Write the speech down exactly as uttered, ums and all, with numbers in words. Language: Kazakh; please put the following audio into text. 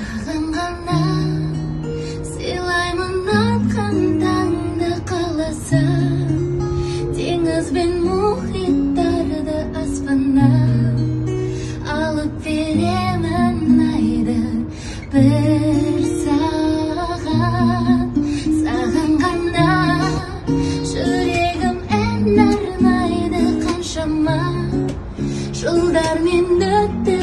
Сағынғанда сыйлаймын атқан таңды қаласа, теңіз бен мұхиттарды аспаннан алып беремін айды бір саған. Сағынғанда жүрегім ән арнайды қаншама жылдар мен өтті